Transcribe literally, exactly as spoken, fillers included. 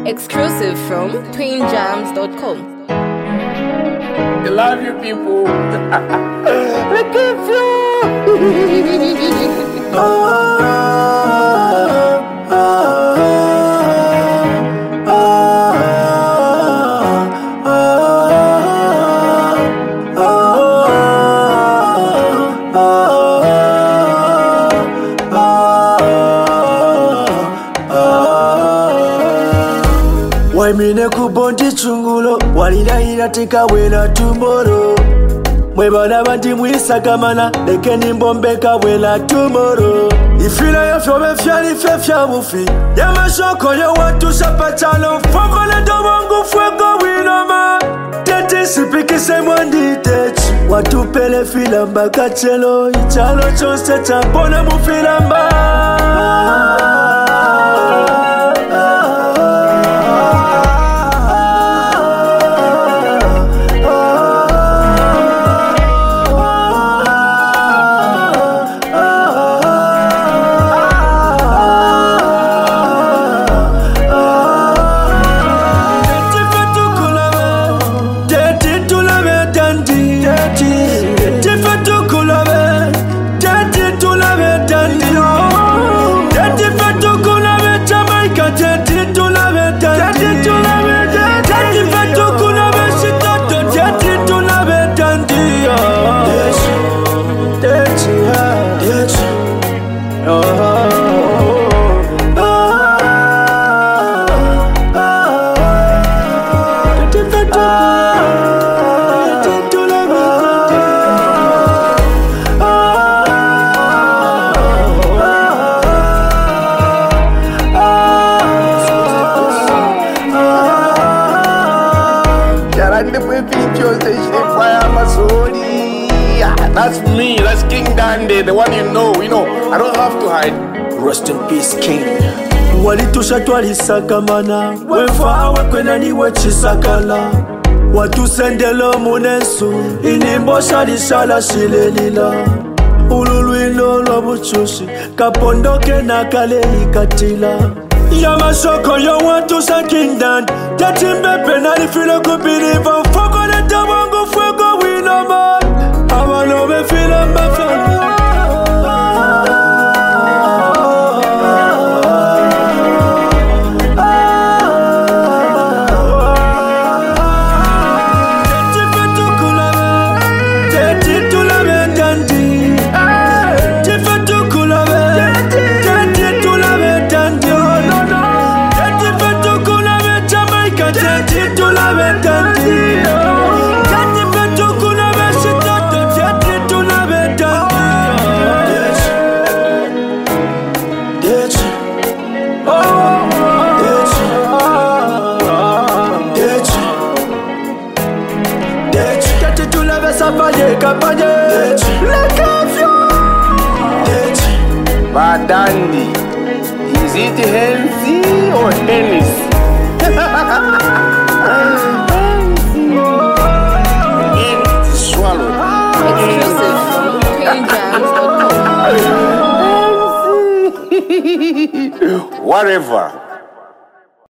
Exclusive from queen jams dot com. I love you people. Look at you. Oh, oh, oh, oh, Waimine kubondi chungulo walira ira tika wela tomorrow. Mwebana bandi mwisagamana lekeni mbombeka wela tomorrow. Ifila ya fyobe fyali fe fya mufi ya mashoko ya watu shapachalo foko na domongu fuego winoma. Teti sipiki se mwandi techi watu pele filamba kachelo ichalo chonse chapona mufilamba. That's me, that's King Dandy, the one you know, you know, I don't have to hide. Rest in peace, King. Walitusha twalisakamana wefawe kwena niwe chisakala watu sendelo munesu inimbosha lishala shilelila ululuino lwabuchushi kapondoke na kale ikatila ya mashoko yo watu sa King Dandy tatimbepe na lifilo kupiliva foko na tawangu fuego winoma. I wanna be feeling my family. But Dandy, is it healthy or Hennessy? It's swallowed. Exclusive from queen jams dot com. Whatever.